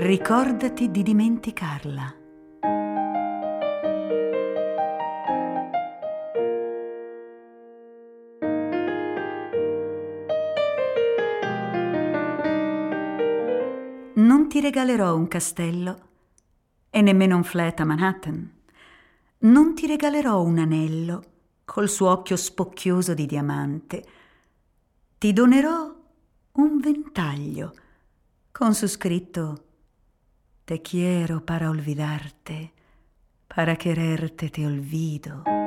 Ricordati di dimenticarla. Non ti regalerò un castello e nemmeno un flat a Manhattan. Non ti regalerò un anello col suo occhio spocchioso di diamante. Ti donerò un ventaglio con su scritto Te quiero para olvidarte, para quererte te olvido.